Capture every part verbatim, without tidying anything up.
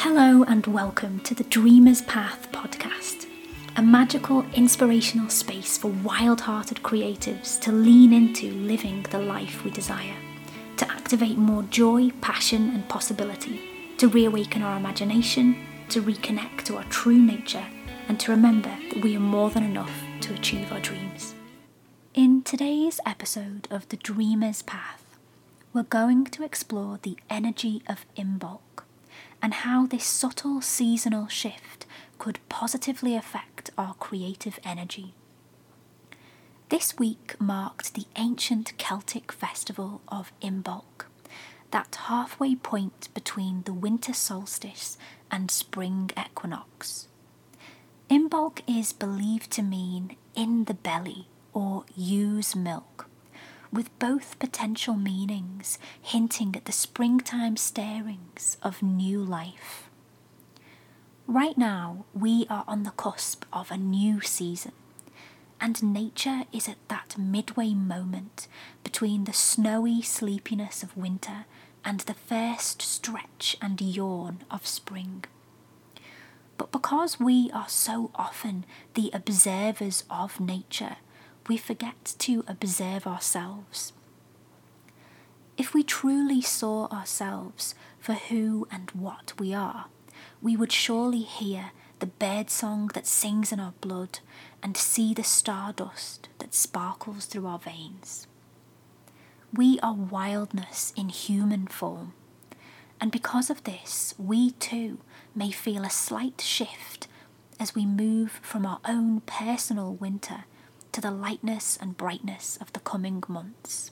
Hello and welcome to the Dreamer's Path podcast, a magical, inspirational space for wild-hearted creatives to lean into living the life we desire, to activate more joy, passion and possibility, to reawaken our imagination, to reconnect to our true nature, and to remember that we are more than enough to achieve our dreams. In today's episode of the Dreamer's Path, we're going to explore the energy of Imbolc, and how this subtle seasonal shift could positively affect our creative energy. This week marked the ancient Celtic festival of Imbolc, that halfway point between the winter solstice and spring equinox. Imbolc is believed to mean in the belly or ewe's milk, with both potential meanings hinting at the springtime stirrings of new life. Right now, we are on the cusp of a new season, and nature is at that midway moment between the snowy sleepiness of winter and the first stretch and yawn of spring. But because we are so often the observers of nature, we forget to observe ourselves. If we truly saw ourselves for who and what we are, we would surely hear the birdsong that sings in our blood and see the stardust that sparkles through our veins. We are wildness in human form, and because of this, we too may feel a slight shift as we move from our own personal winter to the lightness and brightness of the coming months.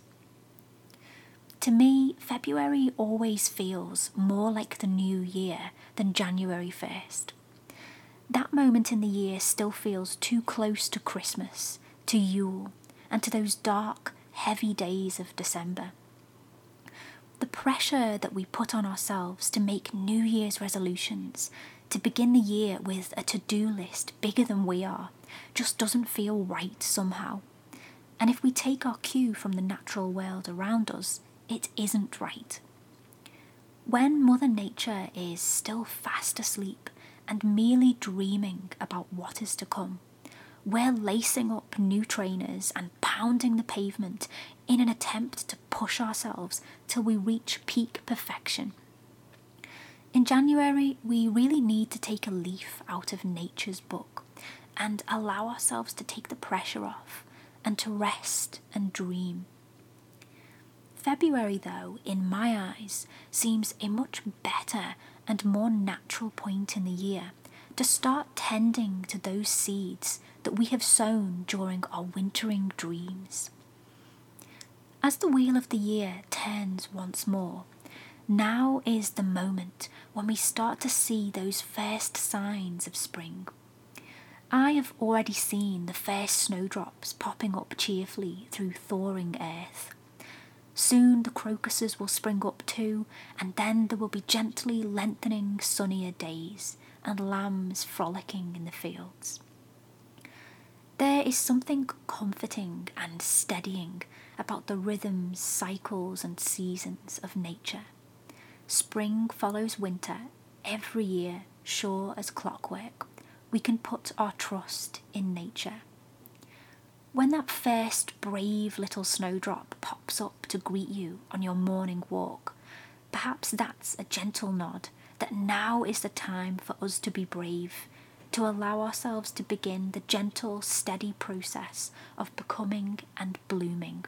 To me, February always feels more like the new year than January first. That moment in the year still feels too close to Christmas, to Yule, and to those dark, heavy days of December. The pressure that we put on ourselves to make New Year's resolutions, to begin the year with a to-do list bigger than we are, just doesn't feel right somehow. And if we take our cue from the natural world around us, it isn't right. When Mother Nature is still fast asleep and merely dreaming about what is to come, we're lacing up new trainers and pounding the pavement in an attempt to push ourselves till we reach peak perfection. In January, we really need to take a leaf out of nature's book and allow ourselves to take the pressure off and to rest and dream. February, though, in my eyes, seems a much better and more natural point in the year to start tending to those seeds that we have sown during our wintering dreams. As the wheel of the year turns once more, now is the moment when we start to see those first signs of spring. I have already seen the first snowdrops popping up cheerfully through thawing earth. Soon the crocuses will spring up too, and then there will be gently lengthening sunnier days and lambs frolicking in the fields. There is something comforting and steadying about the rhythms, cycles and seasons of nature. Spring follows winter every year, sure as clockwork. We can put our trust in nature. When that first brave little snowdrop pops up to greet you on your morning walk, perhaps that's a gentle nod that now is the time for us to be brave, to allow ourselves to begin the gentle, steady process of becoming and blooming.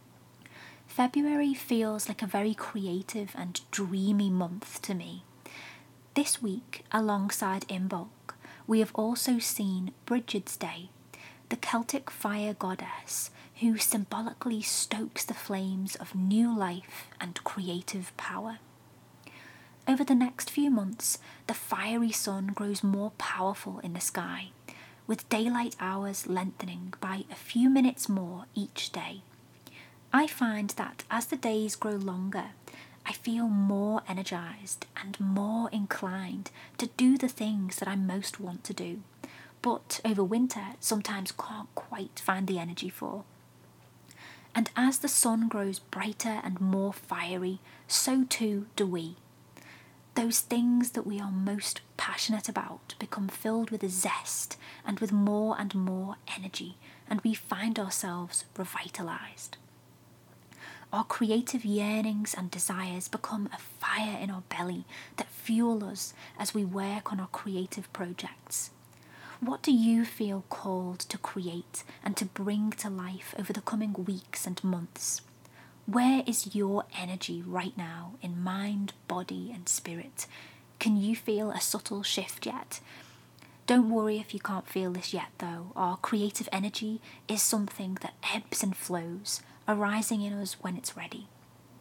February feels like a very creative and dreamy month to me. This week, alongside Imbolc, we have also seen Brigid's Day, the Celtic fire goddess who symbolically stokes the flames of new life and creative power. Over the next few months, the fiery sun grows more powerful in the sky, with daylight hours lengthening by a few minutes more each day. I find that as the days grow longer, I feel more energised and more inclined to do the things that I most want to do, but over winter sometimes can't quite find the energy for. And as the sun grows brighter and more fiery, so too do we. those things that we are most passionate about become filled with a zest and with more and more energy, and we find ourselves revitalised. Our creative yearnings and desires become a fire in our belly that fuel us as we work on our creative projects. What do you feel called to create and to bring to life over the coming weeks and months? Where is your energy right now in mind, body and spirit? Can you feel a subtle shift yet? Don't worry if you can't feel this yet though. Our creative energy is something that ebbs and flows, arising in us when it's ready.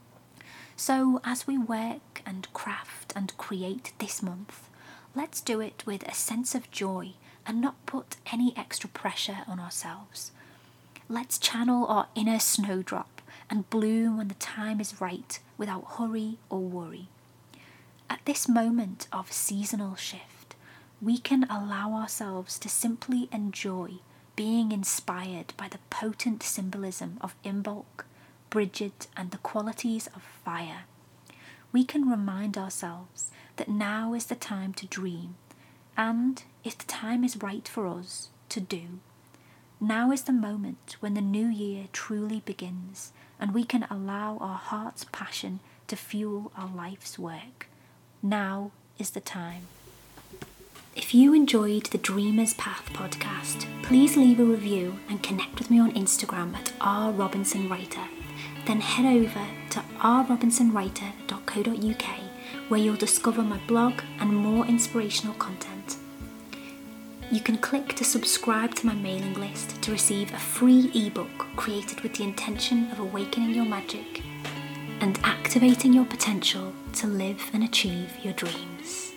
So as we work and craft and create this month, let's do it with a sense of joy and not put any extra pressure on ourselves. Let's channel our inner snowdrop and bloom when the time is right without hurry or worry. At this moment of seasonal shift, we can allow ourselves to simply enjoy being inspired by the potent symbolism of Imbolc, Brigid, and the qualities of fire. We can remind ourselves that now is the time to dream, and, if the time is right for us, to do. Now is the moment when the new year truly begins, and we can allow our heart's passion to fuel our life's work. Now is the time. If you enjoyed the Dreamer's Path podcast, please leave a review and connect with me on Instagram at r robinson writer. Then head over to r robinson writer dot co dot uk where you'll discover my blog and more inspirational content. You can click to subscribe to my mailing list to receive a free ebook created with the intention of awakening your magic and activating your potential to live and achieve your dreams.